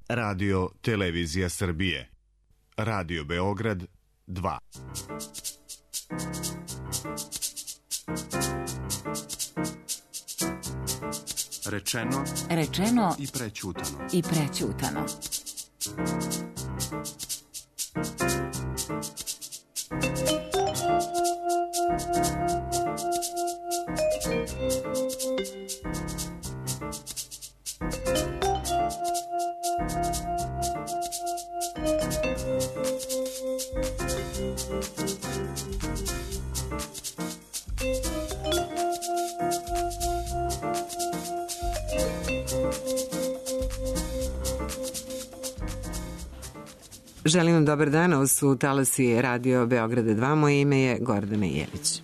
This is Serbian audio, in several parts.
Radio Televizija Srbije. Radio Beograd 2. Rečeno i prećutano. Želim vam dobar dan, ovo su talasi Radio Beograda 2, moje ime je Gordana Jelić.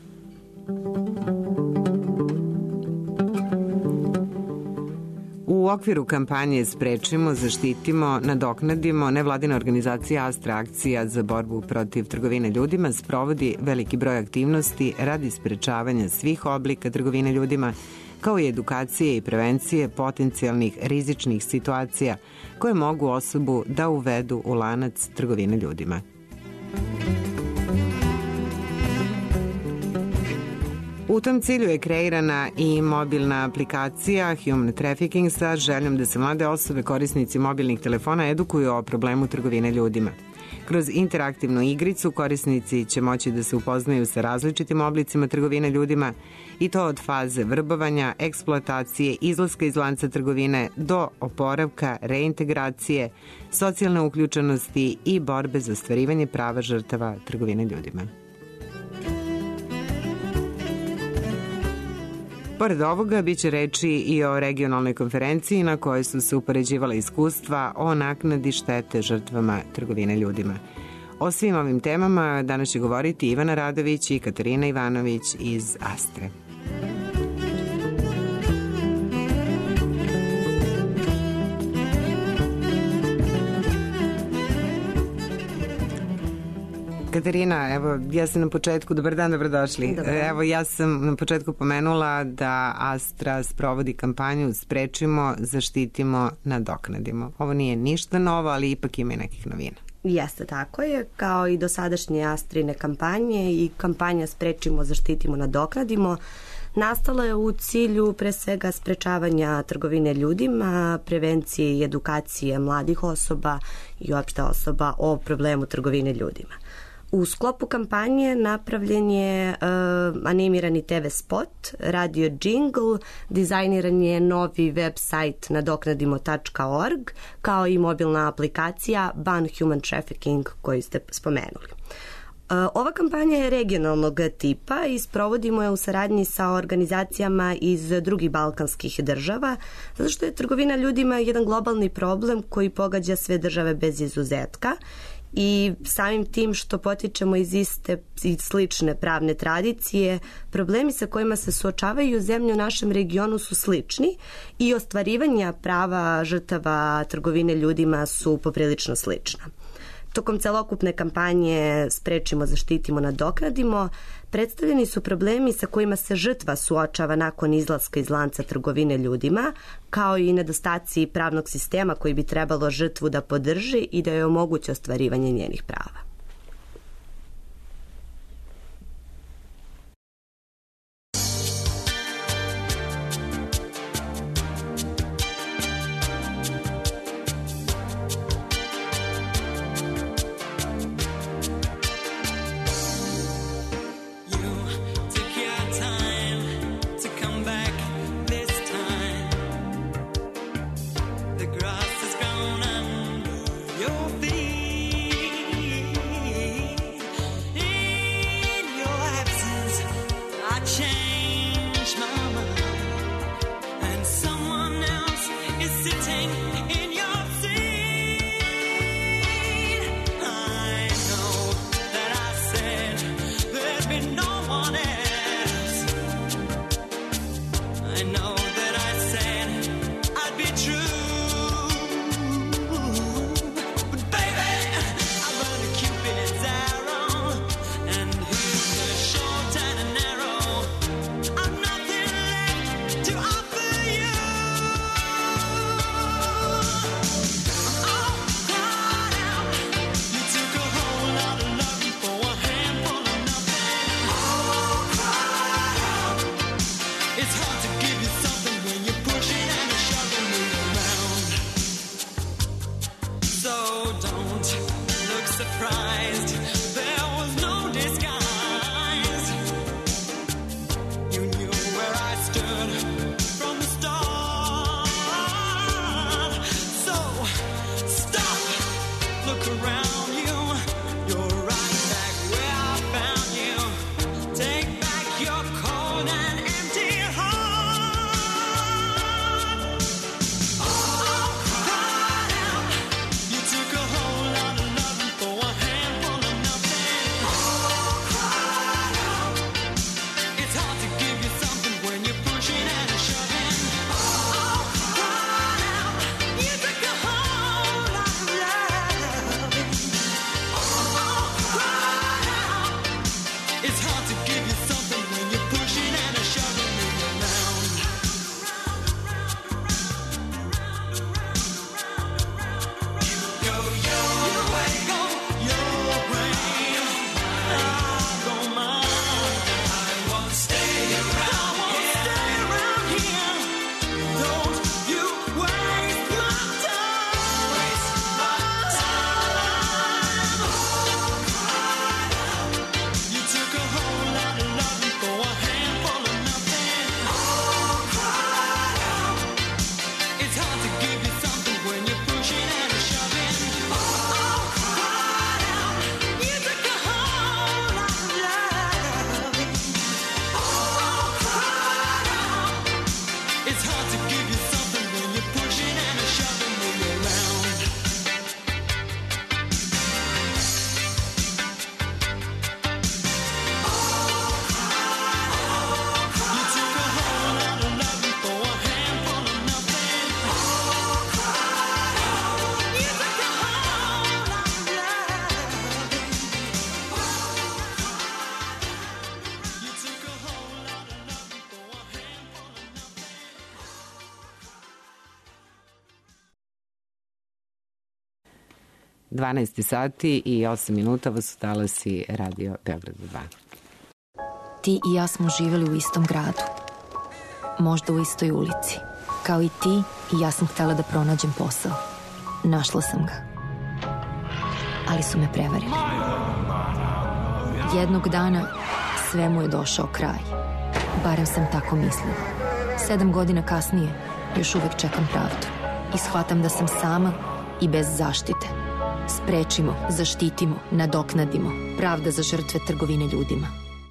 U okviru kampanje Sprečimo, zaštitimo, nadoknadimo, nevladina organizacija Astra akcija za borbu protiv trgovine ljudima sprovodi veliki broj aktivnosti radi sprečavanja svih oblika trgovine ljudima, kao i edukacije i prevencije potencijalnih rizičnih situacija koje mogu osobu da uvedu u lanac trgovine ljudima. U tom cilju je kreirana i mobilna aplikacija Human Trafficking sa željom da se mlade osobe, korisnici mobilnih telefona, edukuju o problemu trgovine ljudima. Kroz interaktivnu igricu korisnici će moći da se upoznaju sa različitim oblicima trgovine ljudima i to od faze vrbovanja, eksploatacije, izlaska iz lanca trgovine do oporavka, reintegracije, socijalne uključenosti i borbe za ostvarivanje prava žrtava trgovine ljudima. Pored ovoga, bit će reči i o regionalnoj konferenciji na kojoj su se upoređivala iskustva o naknadi štete žrtvama trgovine ljudima. O svim ovim temama danas će govoriti Ivana Radović i Katarina Ivanović iz Astre. Katarina, evo, ja sam na početku, dobar dan, dobrodošli. Evo, ja sam na početku pomenula da Astra sprovodi kampanju Sprečimo, zaštitimo, nadoknadimo. Ovo nije ništa novo, ali ipak ima i nekih novina. Jeste, tako je, kao i dosadašnje Astrine kampanje i kampanja Sprečimo, zaštitimo, nadoknadimo. Nastala je u cilju pre svega sprečavanja trgovine ljudima, prevencije i edukacije mladih osoba i uopšte osoba o problemu trgovine ljudima. U sklopu kampanje napravljen je animirani TV spot, radio jingle, dizajniran je novi web sajt nadoknadimo.org, kao i mobilna aplikacija Ban Human Trafficking koju ste spomenuli. Ova kampanja je regionalnog tipa i sprovodimo je u saradnji sa organizacijama iz drugih balkanskih država, zato što je trgovina ljudima jedan globalni problem koji pogađa sve države bez izuzetka. I samim tim što potičemo iz iste i slične pravne tradicije, problemi sa kojima se suočavaju zemlje u našem regionu su slični i ostvarivanja prava žrtava trgovine ljudima su poprilično slična. Tokom celokupne kampanje Sprečimo, zaštitimo, nadoknadimo predstavljeni su problemi sa kojima se žrtva suočava nakon izlaska iz lanca trgovine ljudima, kao i nedostaci pravnog sistema koji bi trebalo žrtvu da podrži i da joj omogući ostvarivanje njenih prava. Baby 12 sati i 8 minuta vas su talasi Radio Beograd 2. Ti i ja smo živjeli u istom gradu. Možda u istoj ulici. Kao i ti i ja sam htjela da pronađem posao. Našla sam ga. Ali su me prevarili. Jednog dana sve mu je došao kraj. Barem sam tako mislila. 7 godina kasnije još uvek čekam pravdu. I shvatam da sam sama i bez zaštite. Sprečimo, zaštitimo, nadoknadimo. Pravda za žrtve trgovine ljudima.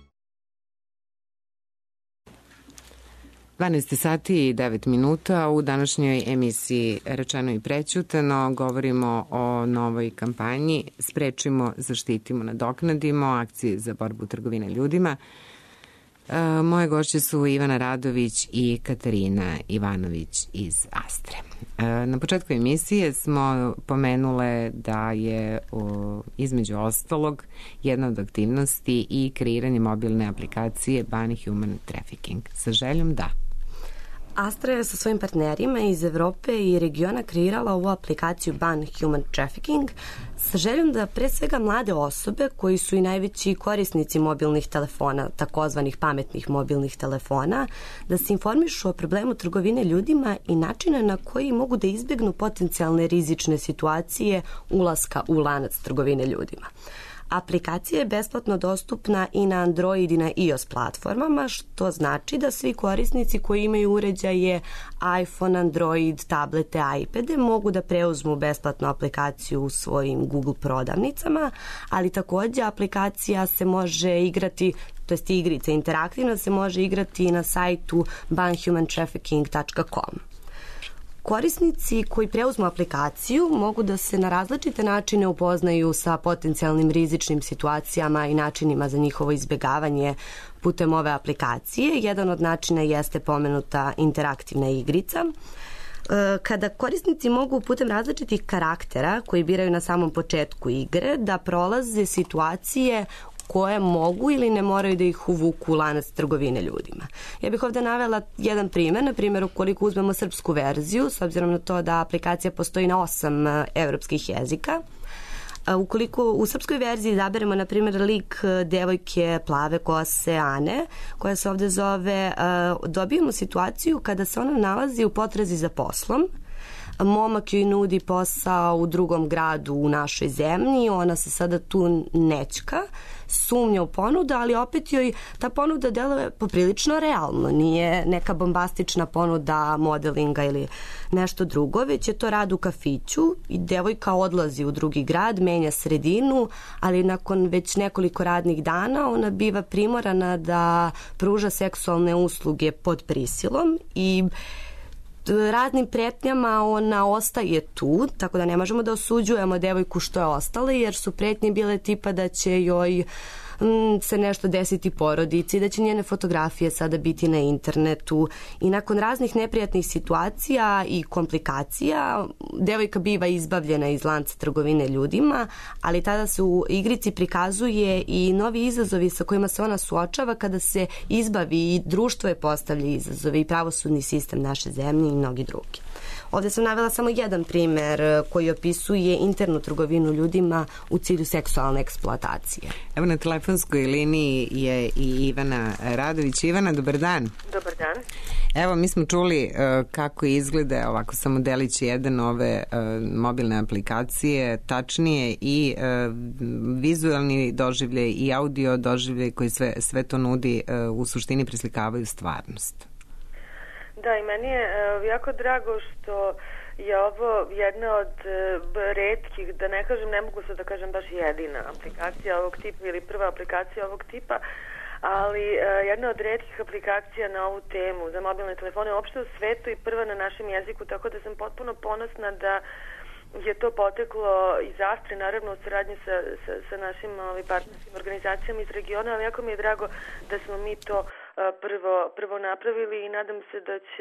12 sati i 9 minuta. U današnjoj emisiji Rečeno i prećutano govorimo o novoj kampanji Sprečimo, zaštitimo, nadoknadimo, akcije za borbu trgovine ljudima. Moje gošće su Ivana Radović i Katarina Ivanović iz Astre. Na početku emisije smo pomenule da je između ostalog jedna od aktivnosti i kreiranje mobilne aplikacije Ban Human Trafficking. Sa željom da. Astra je sa svojim partnerima iz Evrope i regiona kreirala ovu aplikaciju Ban Human Trafficking sa željom da pre svega mlade osobe koji su i najveći korisnici mobilnih telefona, takozvanih pametnih mobilnih telefona, da se informišu o problemu trgovine ljudima i načina na koji mogu da izbegnu potencijalne rizične situacije ulaska u lanac trgovine ljudima. Aplikacija je besplatno dostupna i na Android i na iOS platformama, što znači da svi korisnici koji imaju uređaje iPhone, Android, tablete, iPade mogu da preuzmu besplatnu aplikaciju u svojim Google prodavnicama, ali takođe aplikacija se može igrati, to jest igrica interaktivna se može igrati i na sajtu banhumantrafficking.com. Korisnici koji preuzmu aplikaciju mogu da se na različite načine upoznaju sa potencijalnim rizičnim situacijama i načinima za njihovo izbegavanje putem ove aplikacije. Jedan od načina jeste pomenuta interaktivna igrica. Kada korisnici mogu putem različitih karaktera koji biraju na samom početku igre da prolaze situacije koje mogu ili ne moraju da ih uvuku u lanac trgovine ljudima. Ja bih ovde navela jedan primer, na primjer ukoliko uzmemo srpsku verziju, s obzirom na to da aplikacija postoji na 8 evropskih jezika. Ukoliko u srpskoj verziji izaberemo, na primjer, lik devojke plave kose Ane, koja se ovde zove, dobijemo situaciju kada se ona nalazi u potrazi za poslom, momak joj nudi posao u drugom gradu u našoj zemlji, ona se sada tu nećka, sumnja u ponudu, ali opet joj ta ponuda deluje poprilično realno, nije neka bombastična ponuda modelinga ili nešto drugo, već je to rad u kafiću i devojka odlazi u drugi grad, menja sredinu, ali nakon već nekoliko radnih dana ona biva primorana da pruža seksualne usluge pod prisilom i raznim pretnjama ona ostaje tu, tako da ne možemo da osuđujemo devojku što je ostala, jer su pretnje bile tipa da će joj se nešto desiti porodici, da će njene fotografije sada biti na internetu i nakon raznih neprijatnih situacija i komplikacija devojka biva izbavljena iz lanca trgovine ljudima, ali tada se u igrici prikazuje i novi izazovi sa kojima se ona suočava kada se izbavi i društvo je postavlja izazove i pravosudni sistem naše zemlje i mnogi drugi. Ovde sam navela samo jedan primer koji opisuje internu trgovinu ljudima u cilju seksualne eksploatacije. Evo na telefonskoj liniji je i Ivana Radović. Ivana, dobar dan. Dobar dan. Evo, mi smo čuli kako izgleda ovako samo delić jedan ove mobilne aplikacije, tačnije i vizualni doživljaj i audio doživljaj koji sve to nudi u suštini preslikavaju stvarnost. Da, i meni je jako drago što je ovo jedna od retkih, da ne kažem, ne mogu sad da kažem baš jedina aplikacija ovog tipa ili prva aplikacija ovog tipa, ali jedna od retkih aplikacija na ovu temu za mobilne telefone uopšte u svetu i prva na našem jeziku, tako da sam potpuno ponosna da je to poteklo iz Astre, naravno u saradnji sa našim partnerskim organizacijama iz regiona, ali jako mi je drago da smo mi to prvo napravili i nadam se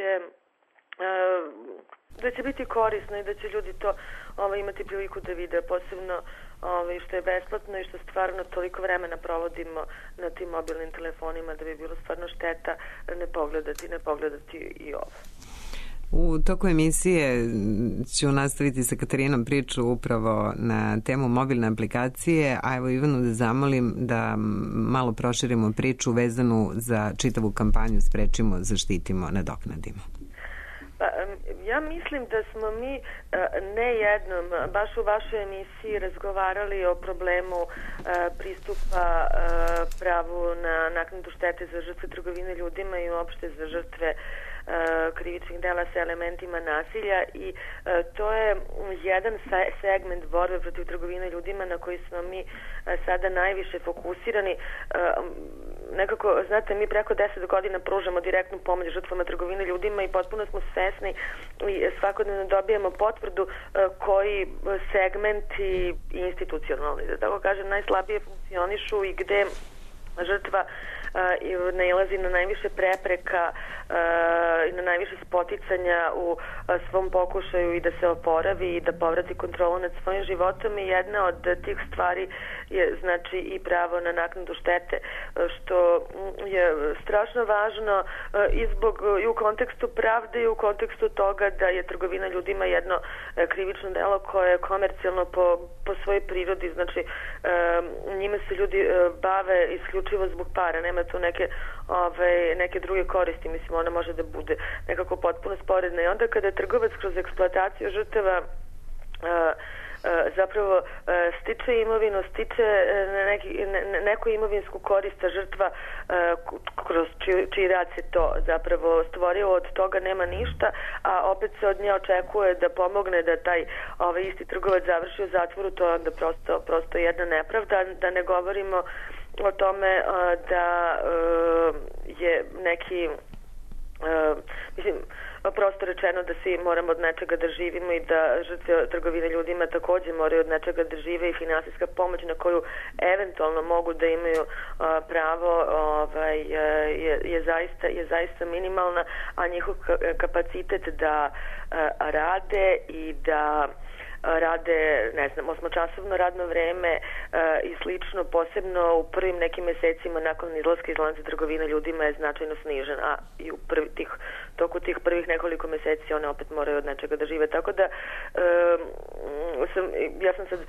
da će biti korisno i da će ljudi to imati priliku da vide, posebno što je besplatno i što stvarno toliko vremena provodimo na tim mobilnim telefonima da bi bilo stvarno šteta ne pogledati i ovo. U toku emisije ću nastaviti sa Katarinom priču upravo na temu mobilne aplikacije, a evo Ivanu da zamolim da malo proširimo priču vezanu za čitavu kampanju Sprečimo, zaštitimo, nadoknadimo. Pa, ja mislim da smo mi ne jednom, baš u vašoj emisiji razgovarali o problemu pristupa pravu na naknadu štete za žrtve trgovine ljudima i uopšte za žrtve krivičnih dela sa elementima nasilja i to je jedan segment borbe protiv trgovine ljudima na koji smo mi sada najviše fokusirani. Nekako, znate, mi preko 10 godina pružamo direktnu pomoć žrtvama trgovine ljudima i potpuno smo svesni i svakodnevno dobijamo potvrdu koji segmenti institucionalni, da tako kažem, najslabije funkcionišu i gde žrtva nailazi na najviše prepreka i na najviše spoticanja u svom pokušaju i da se oporavi i da povrati kontrolu nad svojim životom i jedna od tih stvari je znači i pravo na naknadu štete, što je strašno važno i u kontekstu pravde i u kontekstu toga da je trgovina ljudima jedno krivično delo koje je komercijalno po svojoj prirodi, znači njime se ljudi bave isključivo zbog para, nema tu neke druge koristi, mislim ona može da bude nekako potpuno sporedna i onda kada trgovac kroz eksploataciju žrtava zapravo stiče imovinu, stiče neku imovinsku korist, a žrtva kroz čiji rad se to zapravo stvorilo, od toga nema ništa, a opet se od nje očekuje da pomogne da taj isti trgovac završi u zatvoru, to je onda prosto jedna nepravda, da ne govorimo o tome da je neki mislim, prosto rečeno da svi moramo od nečega da živimo i da žrtve trgovine ljudima takođe moraju od nečega da žive i finansijska pomoć na koju eventualno mogu da imaju pravo je zaista minimalna, a njihov kapacitet da rade i da rade, ne znam, 8-časovno radno vreme i slično, posebno u prvim nekim mesecima nakon izlaska iz lanca trgovine ljudima je značajno snižen, a i u toku tih prvih nekoliko meseci one opet moraju od nečega da žive. Tako da ja sam sad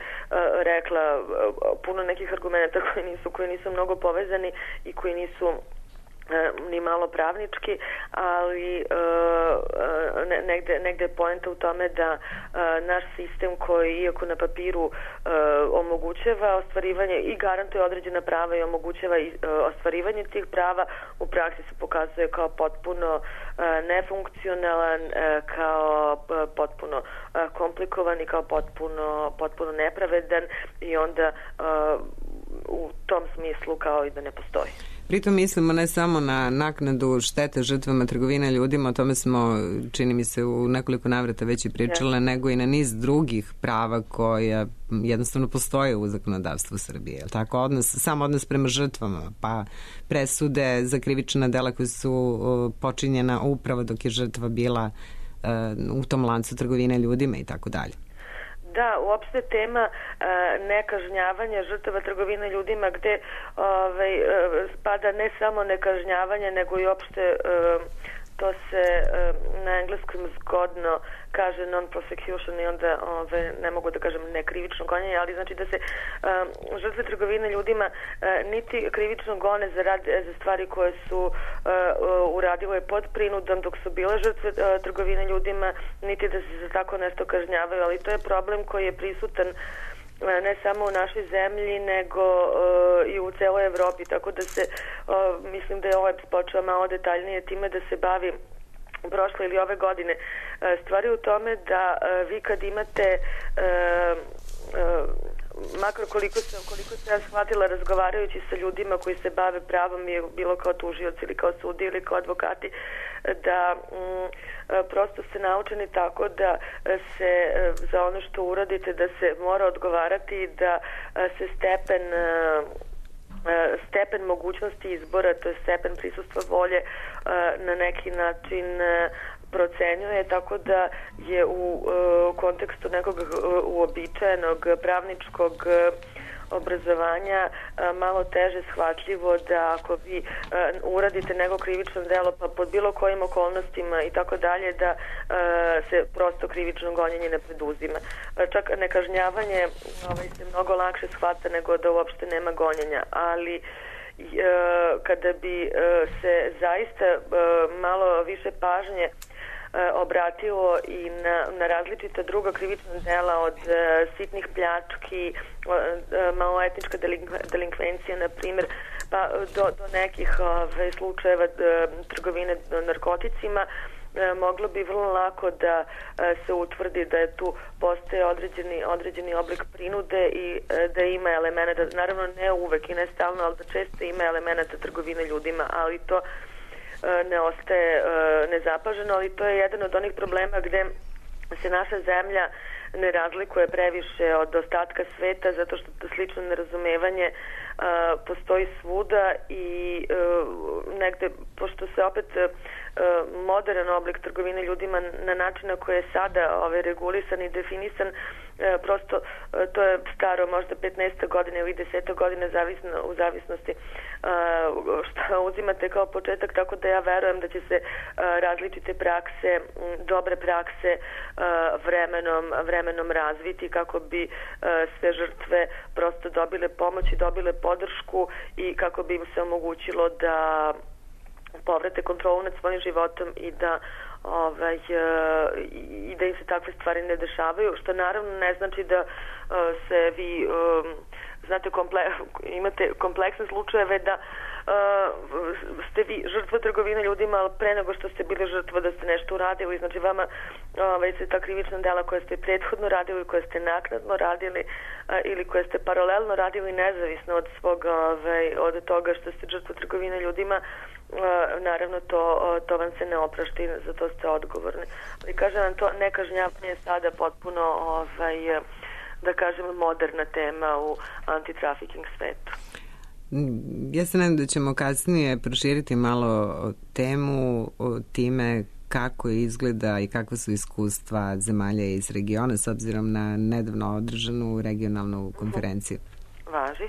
rekla puno nekih argumenta koji nisu mnogo povezani i koji nisu ni malo pravnički, ali negde je poenta u tome da naš sistem koji iako na papiru omogućava ostvarivanje i garantuje određena prava i omogućava ostvarivanje tih prava, u praksi se pokazuje kao potpuno nefunkcionalan, kao potpuno komplikovan i kao potpuno nepravedan i onda u tom smislu kao i da ne postoji. Pritom mislimo ne samo na naknadu štete žrtvama trgovine ljudima, o tome smo, čini mi se, u nekoliko navrata već i pričale, nego i na niz drugih prava koja jednostavno postoje u zakonodavstvu Srbije. Tako, sam odnos prema žrtvama, pa presude za krivična dela koja su počinjena upravo dok je žrtva bila u tom lancu trgovine ljudima i tako dalje. Da, uopšte tema nekažnjavanja žrtava trgovine ljudima gde spada ne samo nekažnjavanje, nego i uopšte to se na engleskom zgodno kaže non-prosecution i onda ne mogu da kažem nekrivično gonjenje, ali znači da se žrtve trgovine ljudima niti krivično gone za stvari koje su uradile pod prinudom dok su bile žrtve trgovine ljudima, niti da se za tako nešto kažnjavaju, ali to je problem koji je prisutan ne samo u našoj zemlji, nego i u celoj Evropi, tako da se, mislim da je ovaj počeo malo detaljnije time da se bavi prošle ili ove godine. Stvari u tome da vi kad imate makar koliko sam ja shvatila razgovarajući sa ljudima koji se bave pravom, bilo kao tužioci ili kao sudije ili kao advokati, da prosto ste naučeni tako da se za ono što uradite da se mora odgovarati, da se stepen mogućnosti izbora, to je stepen prisustva volje na neki način procenjuje, tako da je u kontekstu nekog uobičajenog pravničkog obrazovanja malo teže shvatljivo da ako vi uradite neko krivično delo pa pod bilo kojim okolnostima i tako dalje da se prosto krivično gonjenje ne preduzima. Čak nekažnjavanje se mnogo lakše shvata nego da uopšte nema gonjenja, ali kada bi se zaista malo više pažnje obratilo i na različita druga krivična dela od sitnih pljački, maloetnička delinkvencija, na primjer, pa do nekih slučajeva trgovine narkoticima, moglo bi vrlo lako da se utvrdi da je tu postoje određeni oblik prinude i da ima elementa, naravno ne uvek i ne stalno, ali da često ima elementa trgovine ljudima, ali to ne ostaje nezapaženo, ali to je jedan od onih problema gde se naša zemlja ne razlikuje previše od ostatka sveta, zato što to slično nerazumevanje postoji svuda i negde, pošto se opet modern oblik trgovine ljudima na način na koji je sada regulisan i definisan, prosto to je staro možda 15 godine ili 10 godine u zavisnosti što uzimate kao početak, tako da ja verujem da će se različite prakse, dobre prakse vremenom razviti kako bi sve žrtve prosto dobile pomoć i dobile podršku i kako bi im se omogućilo da povrate kontrolu nad svojim životom i da i da im se takve stvari ne dešavaju, što naravno ne znači da se vi znate, imate kompleksne slučajeve da ste vi žrtva trgovine ljudima, ali pre nego što ste bili žrtva da ste nešto uradili, znači vama se ta krivična dela koja ste prethodno radili, koja ste naknadno radili ili koje ste paralelno radili nezavisno od toga što ste žrtva trgovine ljudima, naravno to vam se ne oprašta i za to ste odgovorni. Ali kažem vam, to nekažnjavanje je sada potpuno da kažem moderna tema u antitrafiking svetu. Ja se nadam da ćemo kasnije proširiti malo temu o time kako izgleda i kakva su iskustva zemalja iz regiona s obzirom na nedavno održanu regionalnu konferenciju. Važi.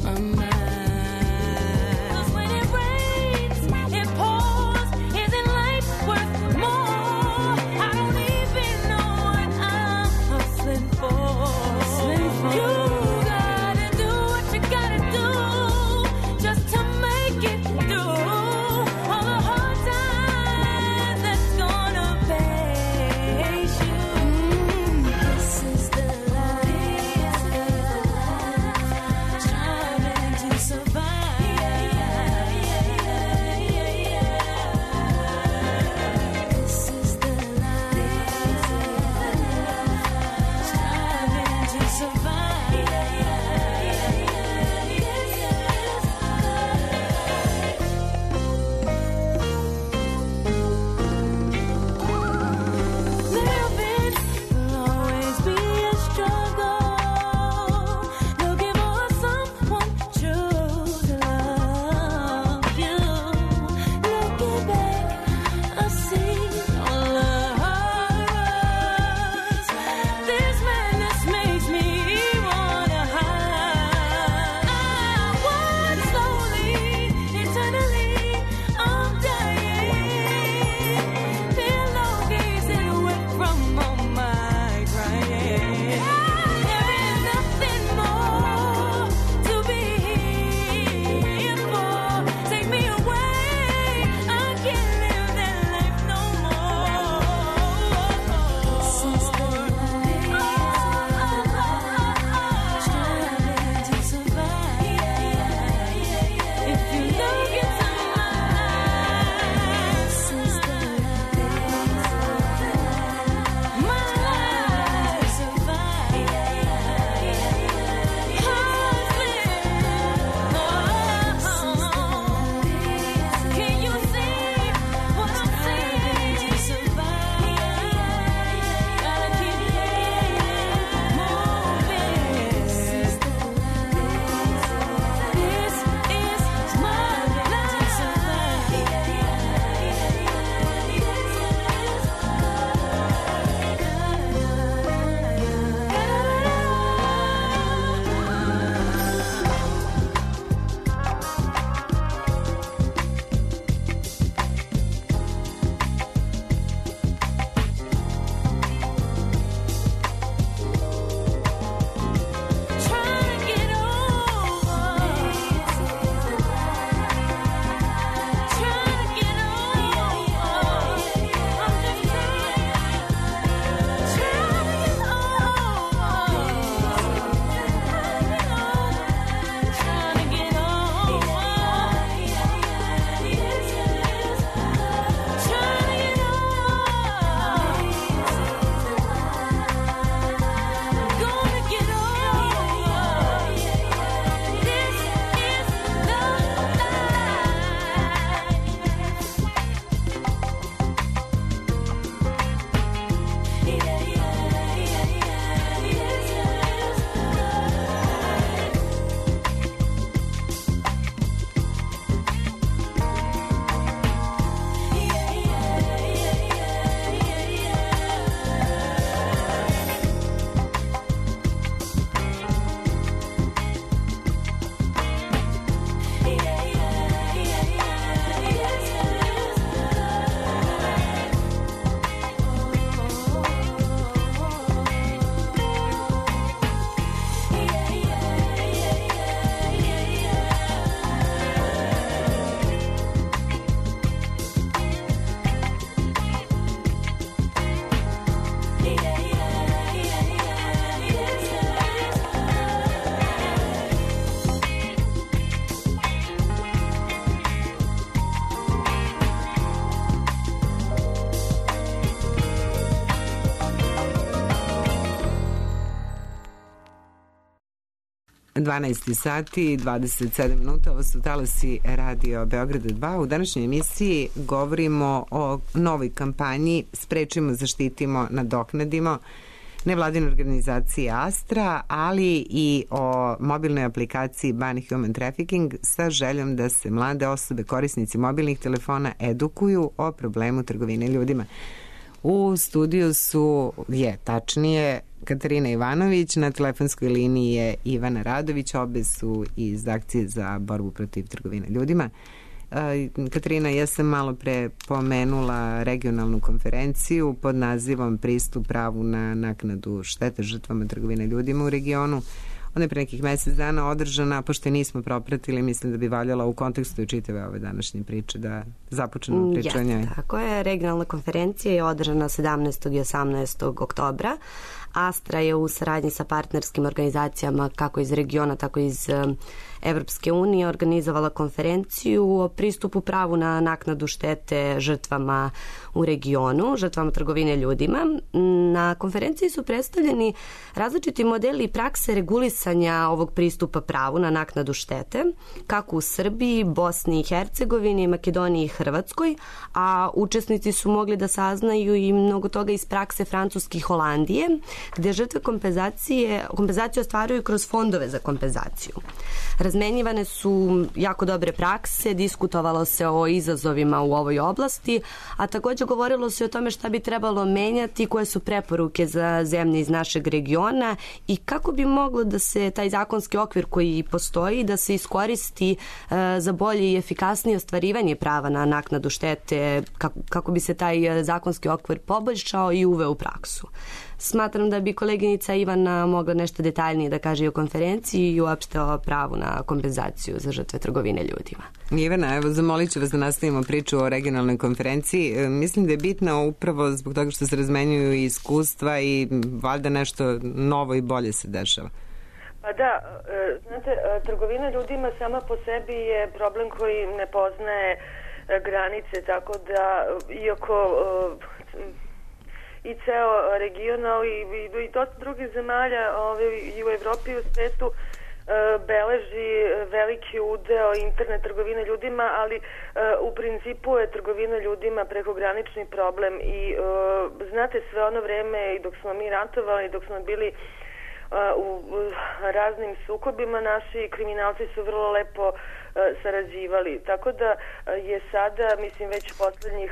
12 sati i 27 minuta, ovo su talasi Radio Beograda 2. U današnjoj emisiji govorimo o novoj kampanji Sprečimo, zaštitimo, nadoknadimo nevladine organizacije Astra, ali i o mobilnoj aplikaciji Ban Human Trafficking sa željom da se mlade osobe, korisnici mobilnih telefona, edukuju o problemu trgovine ljudima. U studiju tačnije Katarina Ivanović, na telefonskoj liniji je Ivana Radović, obe su iz Akcije za borbu protiv trgovine ljudima. Katarina, ja sam malo pre pomenula regionalnu konferenciju pod nazivom Pristup pravu na naknadu štete žrtvama trgovine ljudima u regionu. Ona je pre nekih mesec dana održana, pošto je nismo propratili, mislim da bi valjala u kontekstu i čitave ove današnje priče da započnemo priču o njoj. Tako je, regionalna konferencija je održana 17. i 18. oktobra. Astra je u saradnji sa partnerskim organizacijama kako iz regiona, tako iz Evropske unije organizovala konferenciju o pristupu pravu na naknadu štete žrtvama u regionu, žrtvama trgovine ljudima. Na konferenciji su predstavljeni različiti modeli i prakse regulisanja ovog pristupa pravu na naknadu štete, kako u Srbiji, Bosni i Hercegovini, Makedoniji i Hrvatskoj, a učesnici su mogli da saznaju i mnogo toga iz prakse Francuske i Holandije, gde žrtve kompenzaciju ostvaruju kroz fondove za kompenzaciju. Razmenjivane su jako dobre prakse, diskutovalo se o izazovima u ovoj oblasti, a takođe govorilo se o tome šta bi trebalo menjati, koje su preporuke za zemlje iz našeg regiona i kako bi moglo da se taj zakonski okvir koji postoji, da se iskoristi za bolje i efikasnije ostvarivanje prava na naknadu štete, kako bi se taj zakonski okvir poboljšao i uveo u praksu. Smatram da bi koleginica Ivana mogla nešto detaljnije da kaže i o konferenciji i uopšte o pravu na kompenzaciju za žrtve trgovine ljudima. Ivana, evo, zamolit ću vas da nastavimo priču o regionalnoj konferenciji. Mislim da je bitno upravo zbog toga što se razmenjuju i iskustva i valjda nešto novo i bolje se dešava. Pa da, znate, trgovina ljudima sama po sebi je problem koji ne poznaje granice, tako da iako i ceo region, ali i dosta drugih zemalja i u Evropi i u svetu beleži veliki udeo interne trgovine ljudima, ali u principu je trgovina ljudima prekogranični problem i znate, sve ono vreme i dok smo mi ratovali i dok smo bili u raznim sukobima, naši kriminalci su vrlo lepo sarađivali. Tako da je sada, mislim, već poslednjih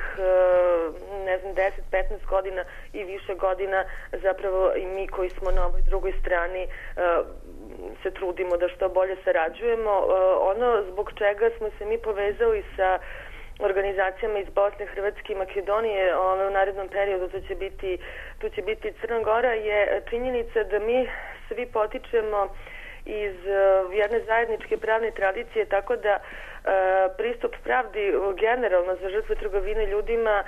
10-15 godina i više godina zapravo i mi koji smo na ovoj drugoj strani se trudimo da što bolje sarađujemo. Ono zbog čega smo se mi povezali sa organizacijama iz Bosne, Hrvatske i Makedonije u narednom periodu, tu će biti Crna Gora, je činjenica da mi svi potičemo iz jedne zajedničke pravne tradicije, tako da pristup pravdi generalno za žrtve trgovine ljudima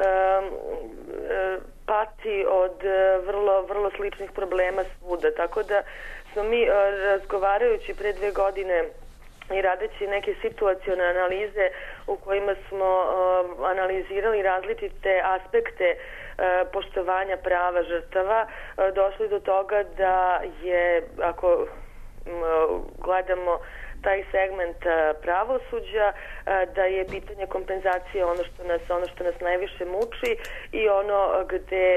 pati od vrlo sličnih problema svuda. Tako da smo mi razgovarajući pre 2 godine i radeći neke situacione analize u kojima smo analizirali različite aspekte poštovanja prava žrtava, došli do toga da je, ako gledamo taj segment pravosuđa, da je pitanje kompenzacije ono što nas najviše muči i ono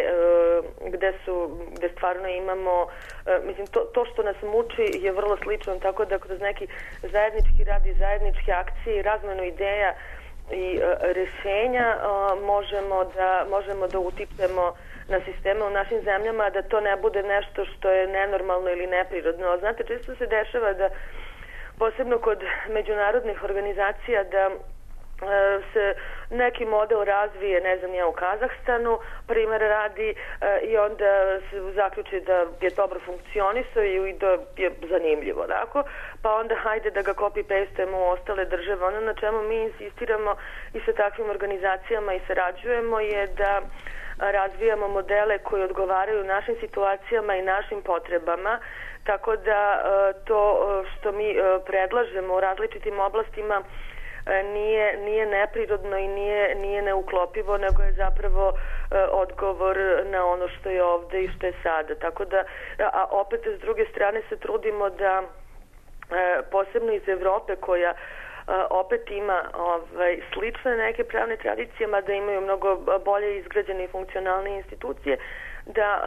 gde stvarno imamo, mislim, to što nas muči je vrlo slično, tako da kroz neki zajednički rad i zajedničke akcije i razmenu ideja i rešenja možemo da utičemo na sisteme u našim zemljama, da to ne bude nešto što je nenormalno ili neprirodno. Znate, često se dešava da, posebno kod međunarodnih organizacija, da se neki model razvije, ne znam, u Kazahstanu, primer radi, i onda se zaključi da je dobro funkcionisao i da je zanimljivo, tako? Pa onda hajde da ga copy-pastujemo u ostale države. Ono na čemu mi insistiramo i sa takvim organizacijama i sarađujemo je da razvijamo modele koji odgovaraju našim situacijama i našim potrebama, tako da to što mi predlažemo u različitim oblastima nije neprirodno i nije neuklopivo, nego je zapravo odgovor na ono što je ovde i što je sada. Tako da, a opet s druge strane se trudimo da posebno iz Evrope, koja opet ima slične neke pravne tradicije, mada imaju mnogo bolje izgrađene i funkcionalne institucije, da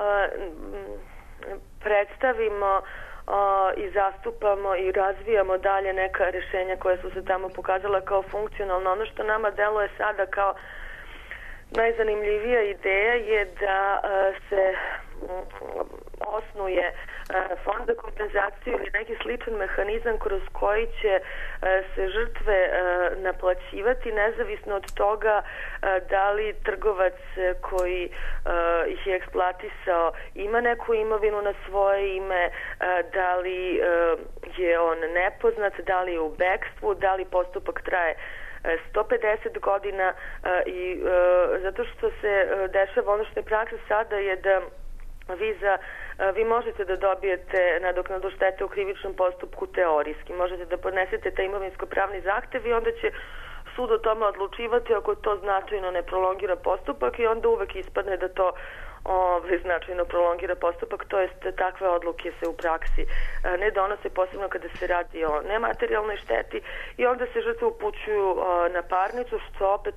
predstavimo i zastupamo i razvijamo dalje neka rešenja koja su se tamo pokazala kao funkcionalna. Ono što nama deluje sada kao Najzanimljivija ideja je da se osnuje fond za kompenzaciju ili neki sličan mehanizam kroz koji će se žrtve naplaćivati nezavisno od toga da li trgovac koji ih je eksploatisao ima neku imovinu na svoje ime, da li je on nepoznat, da li je u bekstvu, da li postupak traje 150 godina i zato što se dešava ono što je praksa sada je da vi možete da dobijete nadoknadu štete u krivičnom postupku teorijski. Možete da podnesete taj imovinsko-pravni zahtev i onda će sud o tome odlučivati ako to značajno ne prolongira postupak i onda uvek ispadne da to značajno prolongira postupak, to jest takve odluke se u praksi ne donose, posebno kada se radi o nematerijalnoj šteti i onda se žrtve upućuju na parnicu, što opet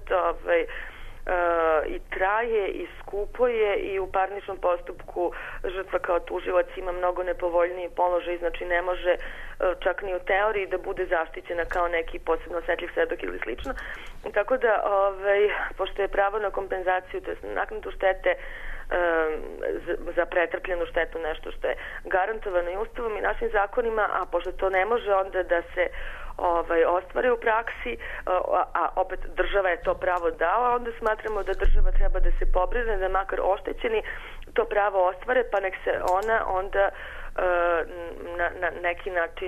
i traje i skupo je i u parničnom postupku žrtva kao tužilac ima mnogo nepovoljniji položaj, znači ne može čak ni u teoriji da bude zaštićena kao neki posebno osetljiv svedok ili slično. Tako da, pošto je pravo na kompenzaciju, to je naknadu štete za pretrpljenu štetu nešto što je garantovano i Ustavom i našim zakonima, a pošto to ne može onda da se ostvare u praksi, a opet država je to pravo dala, onda smatramo da država treba da se pobrine da makar oštećeni to pravo ostvare, pa nek se ona onda na neki način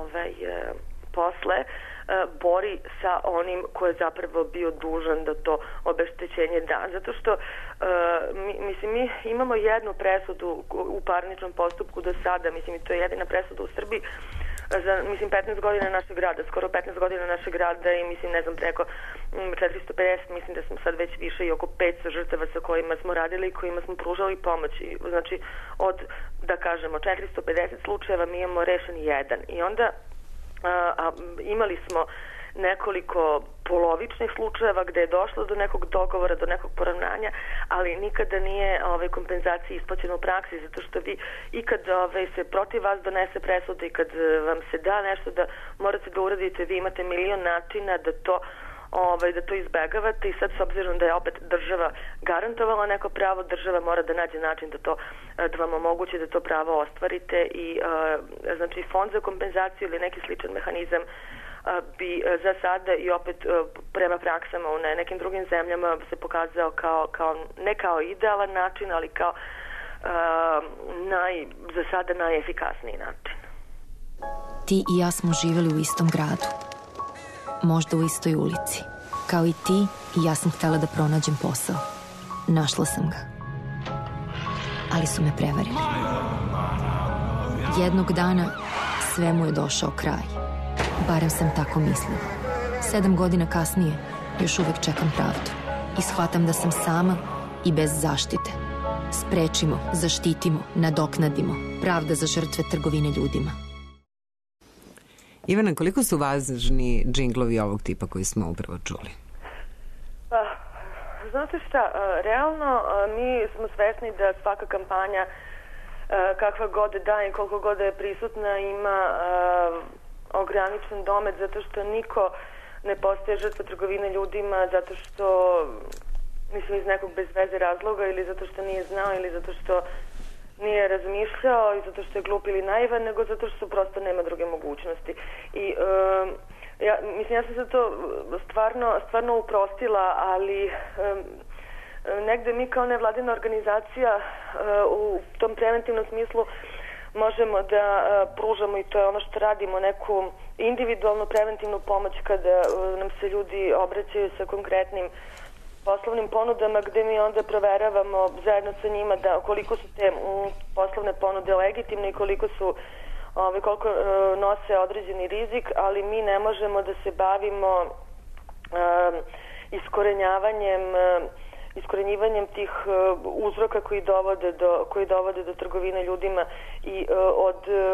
posle bori sa onim ko je zapravo bio dužan da to obeštećenje da. Zato što mi imamo jednu presudu u parničnom postupku do sada, i to je jedina presuda u Srbiji za 15 godina našeg rada, skoro 15 godina našeg rada i preko 450, mislim da smo sad već više i oko 500 žrtava sa kojima smo radili i kojima smo pružali pomoć. Znači, od, da kažemo, 450 slučajeva mi imamo rešen jedan. I onda imali smo nekoliko polovičnih slučajeva gde je došlo do nekog dogovora, do nekog poravnanja, ali nikada nije kompenzacija isplaćena u praksi, zato što vi i kad se protiv vas donese presuda i kad vam se da nešto da morate da uradite, vi imate milion načina da to izbegavate i sad s obzirom da je opet država garantovala neko pravo, država mora da nađe način da vam omogući da to pravo ostvarite i znači fond za kompenzaciju ili neki sličan mehanizam bi za sada i opet prema praksama u nekim drugim zemljama se pokazao ne kao idealan način, ali kao za sada najefikasniji način. Ti i ja smo živjeli u istom gradu, možda u istoj ulici. Kao i ti i ja sam htjela da pronađem posao. Našla sam ga. Ali su me prevarili. Jednog dana sve mu je došao kraj. Barem sam tako mislila. 7 godina kasnije još uvek čekam pravdu. I shvatam da sam sama i bez zaštite. Sprečimo, zaštitimo, nadoknadimo. Pravda za žrtve trgovine ljudima. Ivana, koliko su važni džinglovi ovog tipa koji smo upravo čuli? Znate šta, realno mi smo svesni da svaka kampanja kakva god da i koliko god je prisutna ima ograničen domet zato što niko ne postaje žrtva trgovine ljudima zato što iz nekog bez veze razloga ili zato što nije znao ili zato što nije razmišljao i zato što je glup ili naivan, nego zato što prosto nema druge mogućnosti. I ja sam se to stvarno uprostila, ali negde mi kao nevladina organizacija u tom preventivnom smislu možemo da pružamo, i to je ono što radimo, neku individualnu preventivnu pomoć kada nam se ljudi obraćaju sa konkretnim poslovnim ponudama, gde mi onda proveravamo zajedno sa njima da koliko su te poslovne ponude legitimne i koliko nose određeni rizik, ali mi ne možemo da se bavimo iskorenjivanjem tih uzroka koji dovode do trgovine ljudima i od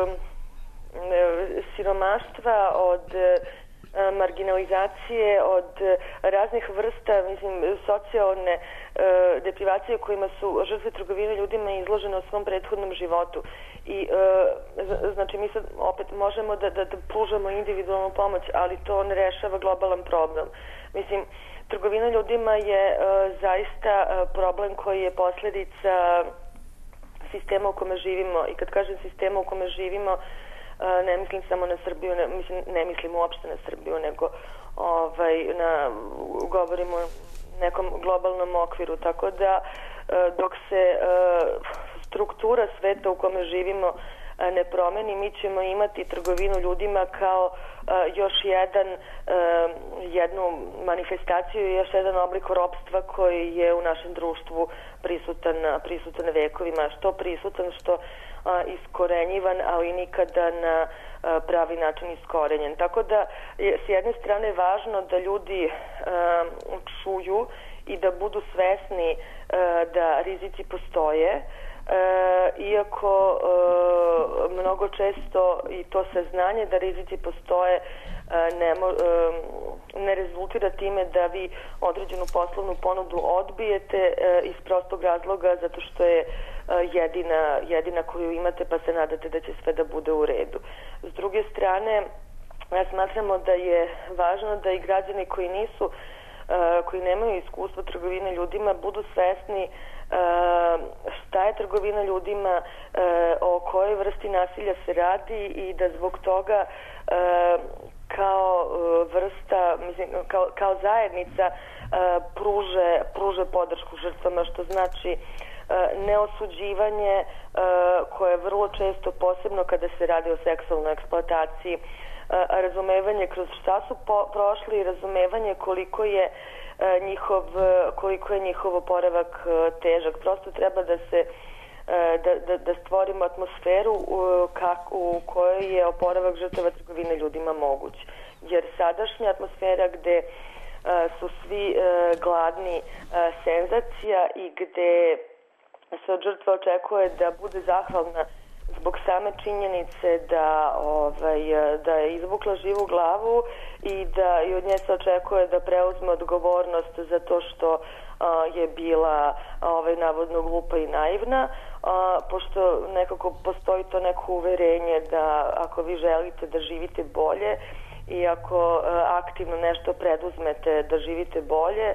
siromaštva, od marginalizacije, od raznih vrsta, socijalne deprivacije kojima su žrtve trgovine ljudima izložene u svom prethodnom životu. I znači mi sad opet možemo da pružamo individualnu pomoć, ali to ne rešava globalan problem. Mislim, trgovina ljudima je zaista problem koji je posledica sistema u kome živimo, i kad kažem sistema u kome živimo, ne mislim samo na Srbiju, ne mislim uopšte na Srbiju, nego govorimo o nekom globalnom okviru, tako da dok se struktura sveta u kome živimo ne promeni, mi ćemo imati trgovinu ljudima kao još jednu manifestaciju i još jedan oblik ropstva koji je u našem društvu prisutan vekovima, što prisutan, što iskorenjivan, ali nikada na pravi način iskorenjen. Tako da je s jedne strane važno da ljudi čuju i da budu svesni da rizici postoje, iako mnogo često i to saznanje da rizici postoje ne rezultira time da vi određenu poslovnu ponudu odbijete iz prostog razloga zato što je jedina koju imate, pa se nadate da će sve da bude u redu. S druge strane, ja smatramo da je važno da i građani koji nemaju iskustvo trgovine ljudima budu svesni šta je trgovina ljudima, o kojoj vrsti nasilja se radi i da zbog toga kao vrsta, mislim, kao zajednica pruže podršku žrtvama, što znači neosuđivanje koje vrlo često, posebno kada se radi o seksualnoj eksploataciji, razumevanje kroz šta su prošli i razumevanje koliko je njihov oporavak težak. Prosto treba da stvorimo atmosferu u kojoj je oporavak žrtava trgovine ljudima moguć. Jer sadašnja atmosfera gde su svi gladni senzacija i gde se od žrtva očekuje da bude zahvalna zbog same činjenice da je izvukla živu glavu i da i od nje se očekuje da preuzme odgovornost za to što je bila navodno glupa i naivna, pošto nekako postoji to neko uverenje da ako vi želite da živite bolje i ako aktivno nešto preduzmete da živite bolje,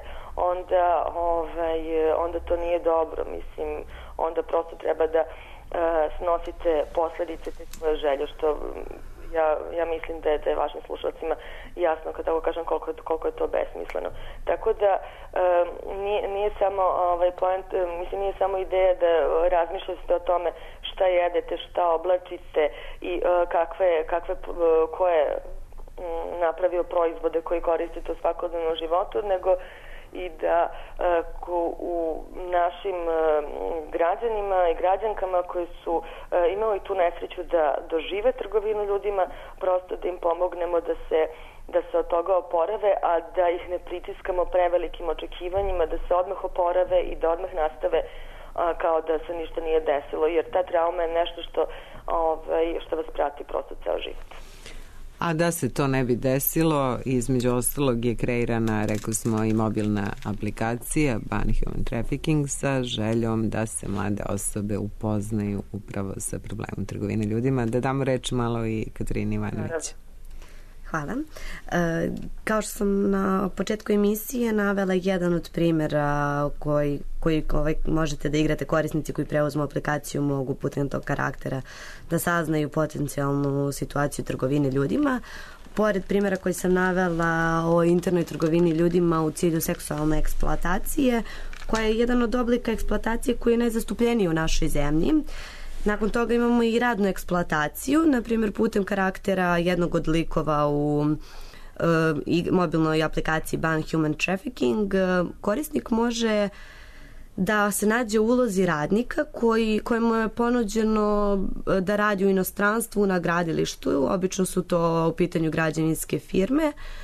onda to nije dobro. Mislim, onda prosto treba da snosite posledice te svoje želje, što ja mislim da je vašim slušalcima jasno kad tako kažem koliko je to besmisleno. Tako da nije samo nije samo ideja da razmišljate o tome šta jedete, šta oblačite i ko je napravio proizvode koji koristite u svakodnevnom životu, nego i da u našim građanima i građankama koji su imali tu nesreću da dožive trgovinu ljudima, prosto da im pomognemo da se od toga oporave, a da ih ne pritiskamo prevelikim očekivanjima, da se odmah oporave i da odmah nastave kao da se ništa nije desilo, jer ta trauma je nešto što vas prati prosto ceo život. A da se to ne bi desilo, između ostalog je kreirana, rekao smo, i mobilna aplikacija Ban Human Trafficking sa željom da se mlade osobe upoznaju upravo sa problemom trgovine ljudima. Da damo reč malo i Katarini Ivanović. Hvala. Kao što sam na početku emisije navela jedan od primjera koji možete da igrate, korisnici koji preuzmu aplikaciju mogu putem tog karaktera da saznaju potencijalnu situaciju trgovine ljudima. Pored primjera koji sam navela o internoj trgovini ljudima u cilju seksualne eksploatacije, koja je jedan od oblika eksploatacije koji je najzastupljeniji u našoj zemlji. Nakon toga imamo i radnu eksploataciju, na primjer putem karaktera jednog od likova u mobilnoj aplikaciji Ban Human Trafficking. Korisnik može da se nađe u ulozi radnika kojemu je ponuđeno da radi u inostranstvu na gradilištu, obično su to u pitanju građevinske firme,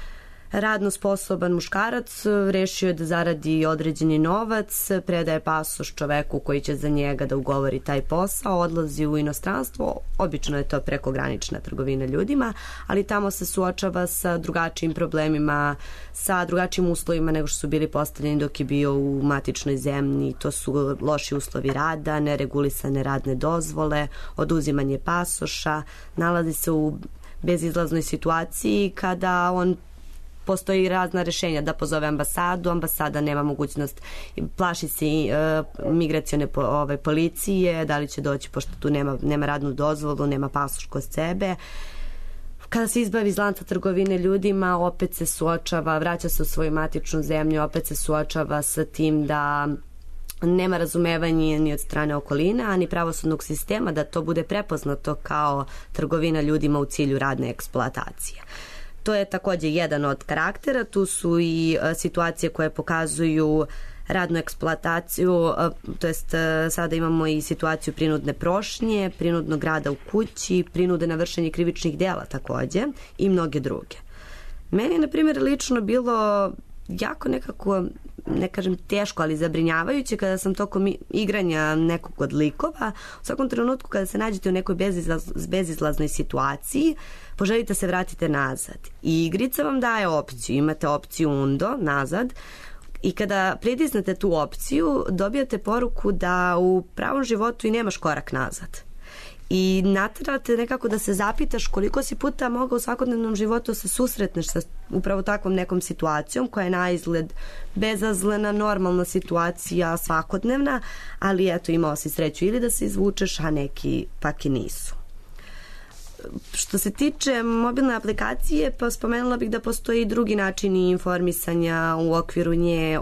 Radno sposoban muškarac rešio je da zaradi određeni novac, predaje pasoš čoveku koji će za njega da ugovori taj posao, odlazi u inostranstvo, obično je to prekogranična trgovina ljudima, ali tamo se suočava sa drugačijim problemima, sa drugačijim uslovima nego što su bili postavljeni dok je bio u matičnoj zemlji. To su loši uslovi rada, neregulisane radne dozvole, oduzimanje pasoša, nalazi se u bezizlaznoj situaciji kada on postoji razna rešenja da pozove ambasadu, ambasada nema mogućnost, plaši se migracione policije, da li će doći pošto tu nema radnu dozvolu, nema pasoš kod sebe. Kada se izbavi iz lanca trgovine ljudima, opet se suočava, vraća se u svoju matičnu zemlju, opet se suočava sa tim da nema razumevanja ni od strane okoline, a ni pravosudnog sistema da to bude prepoznato kao trgovina ljudima u cilju radne eksploatacije. To je takođe jedan od karaktera, tu su i situacije koje pokazuju radnu eksploataciju, to jest sada imamo i situaciju prinudne prošnje, prinudnog rada u kući, prinude na vršenje krivičnih dela takođe i mnoge druge. Meni je, na primjer, lično bilo jako nekako, ne kažem teško, ali zabrinjavajuće kada sam tokom igranja nekog od likova, u svakom trenutku kada se nađete u nekoj bezizlaznoj situaciji, poželite se vratite nazad. I igrica vam daje opciju, imate opciju undo, nazad, i kada pritisnete tu opciju, dobijate poruku da u pravom životu i nemaš korak nazad. I naterate nekako da se zapitaš koliko si puta mogao u svakodnevnom životu se susretneš sa upravo takvom nekom situacijom koja je na izgled bezazlena, normalna situacija, svakodnevna, ali eto, imao si sreću ili da se izvučeš, a neki pak i nisu. Što se tiče mobilne aplikacije, pa spomenula bih da postoji drugi načini informisanja u okviru nje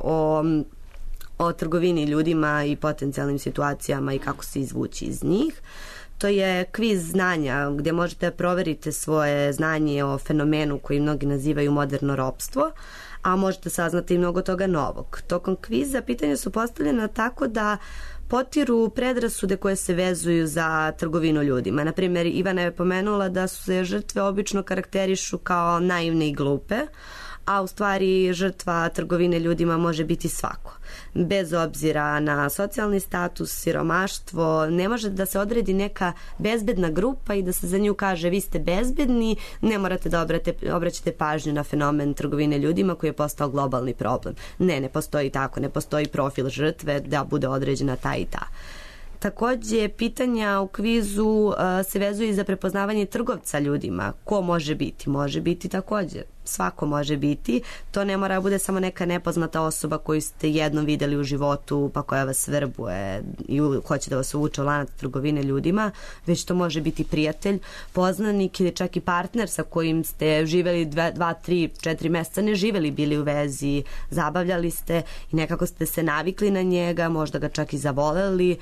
o trgovini ljudima i potencijalnim situacijama i kako se izvući iz njih. To je kviz znanja gdje možete proveriti svoje znanje o fenomenu koji mnogi nazivaju moderno ropstvo, a možete saznati i mnogo toga novog. Tokom kviza pitanja su postavljena tako da potiru predrasude koje se vezuju za trgovinu ljudima. Naprimjer, Ivana je pomenula da su se žrtve obično karakterišu kao naivne i glupe, a u stvari žrtva trgovine ljudima može biti svako. Bez obzira na socijalni status, siromaštvo, ne može da se odredi neka bezbedna grupa i da se za nju kaže vi ste bezbedni, ne morate da obraćate pažnju na fenomen trgovine ljudima koji je postao globalni problem. Ne postoji tako, ne postoji profil žrtve da bude određena ta i ta. Takođe, pitanja u kvizu se vezuju i za prepoznavanje trgovca ljudima. Ko može biti? Može biti takođe. Svako može biti. To ne mora bude samo neka nepoznata osoba koju ste jednom videli u životu pa koja vas vrbuje i hoće da vas uvuče u lanac trgovine ljudima, već to može biti prijatelj, poznanik ili čak i partner sa kojim ste živeli 2, 3, 4 meseca, ne živeli, bili u vezi, zabavljali ste i nekako ste se navikli na njega, možda ga čak i zavoleli.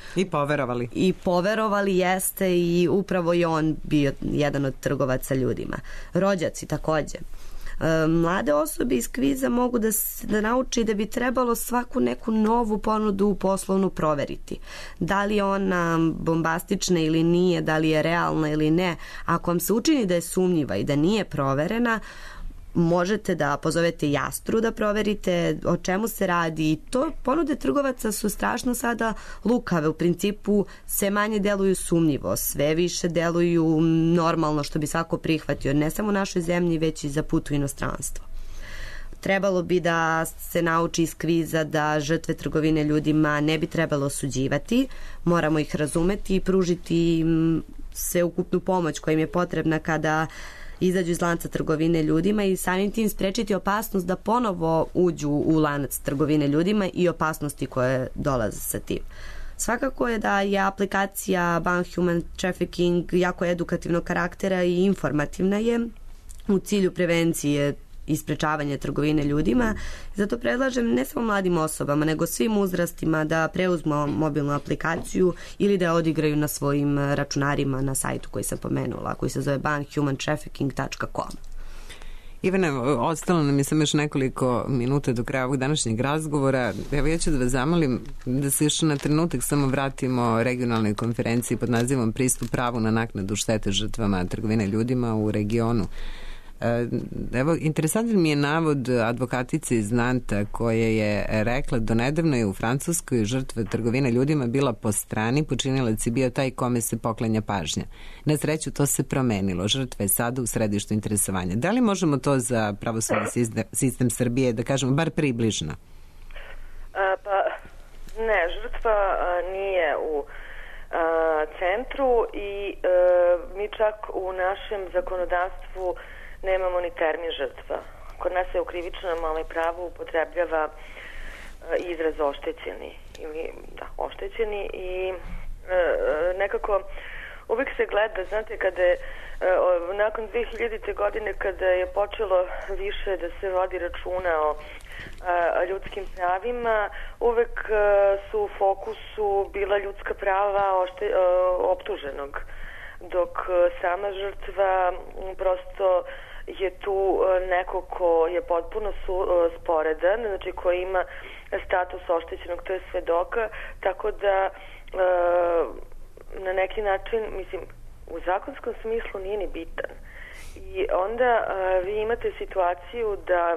I poverovali jeste i upravo je on bio jedan od trgovaca ljudima. Rođaci takođe. Mlade osobe iz kviza mogu da nauči da bi trebalo svaku neku novu ponudu poslovnu proveriti. Da li je ona bombastična ili nije, da li je realna ili ne. Ako vam se učini da je sumnjiva i da nije proverena, možete da pozovete Jastru da proverite o čemu se radi i to ponude trgovaca su strašno sada lukave, u principu sve manje deluju sumnjivo, sve više deluju normalno što bi svako prihvatio, ne samo u našoj zemlji već i za put u inostranstvo. Trebalo bi da se nauči iz kviza da žrtve trgovine ljudima ne bi trebalo osuđivati, moramo ih razumeti i pružiti sveukupnu pomoć koja im je potrebna kada izađu iz lanca trgovine ljudima i samim tim sprečiti opasnost da ponovo uđu u lanac trgovine ljudima i opasnosti koje dolaze sa tim. Svakako je da je aplikacija Ban Human Trafficking jako edukativnog karaktera i informativna je u cilju prevencije i sprečavanja trgovine ljudima. Zato predlažem ne samo mladim osobama, nego svim uzrastima da preuzmu mobilnu aplikaciju ili da je odigraju na svojim računarima na sajtu koji sam pomenula, koji se zove banhumantrafficking.com. Ivana, ostalo nam je samo još nekoliko minuta do kraja ovog današnjeg razgovora. Evo, ja ću da vas zamolim da se još na trenutak samo vratimo regionalnoj konferenciji pod nazivom Pristup pravu na naknadu štete žrtvama trgovine ljudima u regionu Evo, interesantan mi je navod advokatice iz Nanta koja je rekla donedavno je u Francuskoj žrtva trgovine ljudima bila po strani, počinilac je bio taj kome se poklanja pažnja. Na sreću to se promenilo, žrtva je sada u središtu interesovanja. Da li možemo to za pravosudni sistem Srbije da kažemo bar približno? Pa ne, žrtva nije u centru i mi čak u našem zakonodavstvu nemamo ni termin žrtva. Kod nas se u krivičnom pravu upotrebljava izraz oštećeni ili oštećeni i nekako uvijek se gleda, znate, kada je nakon 2000. godine kada je počelo više da se vodi računa o ljudskim pravima, uvek su u fokusu bila ljudska prava optuženog, dok sama žrtva prosto je tu neko ko je potpuno sporedan, znači ko ima status oštećenog, to je svedoka, tako da na neki način, mislim, u zakonskom smislu nije ni bitan. I onda vi imate situaciju da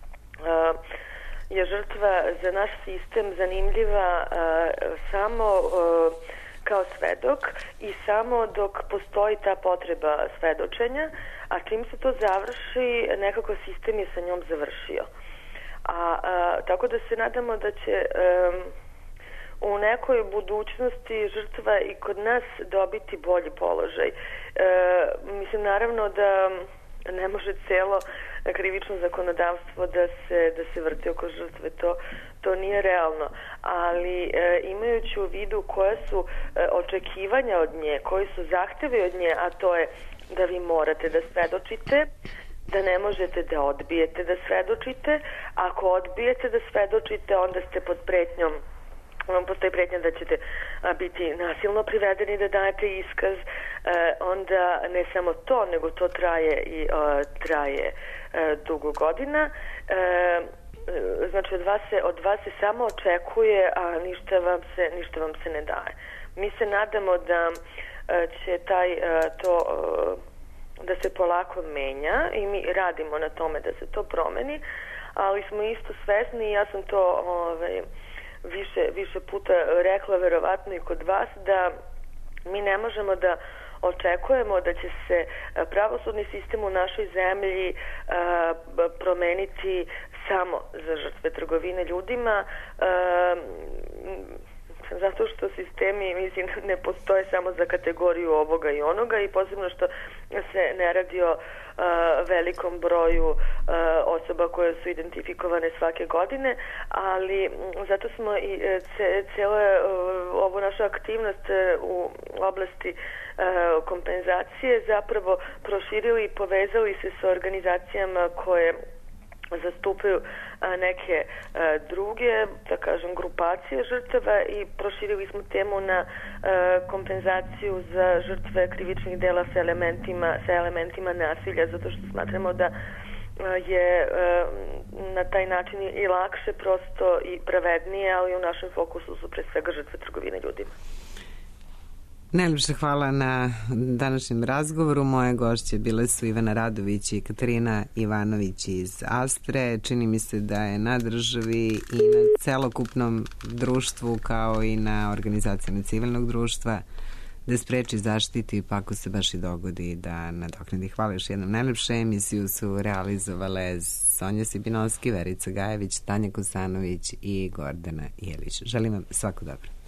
je žrtva za naš sistem zanimljiva samo kao svedok i samo dok postoji ta potreba svedočenja, a čim se to završi, nekako sistem je sa njom završio. Tako da se nadamo da će u nekoj budućnosti žrtva i kod nas dobiti bolji položaj. Mislim, naravno da ne može celo krivično zakonodavstvo da se vrti oko žrtve, to nije realno, ali imajući u vidu koje su očekivanja od nje, koji su zahtevi od nje, a to je da vi morate da svedočite, da ne možete da odbijete da svedočite, ako odbijete da svedočite, onda ste pod pretnjom, postoji pretnja da ćete biti nasilno privedeni da dajete iskaz, onda ne samo to, nego to traje dugo godina. Znači od vas se samo očekuje, a ništa vam se ne daje. Mi se nadamo da će da se polako menja i mi radimo na tome da se to promeni, ali smo isto svesni i ja sam to više puta rekla, verovatno i kod vas, da mi ne možemo da očekujemo da će se pravosudni sistem u našoj zemlji promeniti samo za žrtve trgovine ljudima, zato što sistemi, mislim, ne postoje samo za kategoriju ovoga i onoga i posebno što se ne radi o velikom broju osoba koje su identifikovane svake godine, ali zato smo i cijelu ovu našu aktivnost u oblasti kompenzacije zapravo proširili i povezali se sa organizacijama koje zastupaju neke druge, da kažem, grupacije žrtava i proširili smo temu na kompenzaciju za žrtve krivičnih dela sa elementima nasilja, zato što smatramo da je na taj način i lakše, prosto i pravednije, ali u našem fokusu su pre svega žrtve trgovine ljudima. Najljepše hvala na današnjem razgovoru. Moje gošće bile su Ivana Radović i Katarina Ivanović iz Astre. Čini mi se da je na državi i na celokupnom društvu, kao i na organizacijama civilnog društva, da spreči, zaštiti, pa ako se baš i dogodi da nadoknadi. Hvala još jednom. Najljepše emisiju su realizovale Sonja Sibinovski, Verica Gajević, Tanja Kosanović i Gordana Jelić. Želim vam svako dobro.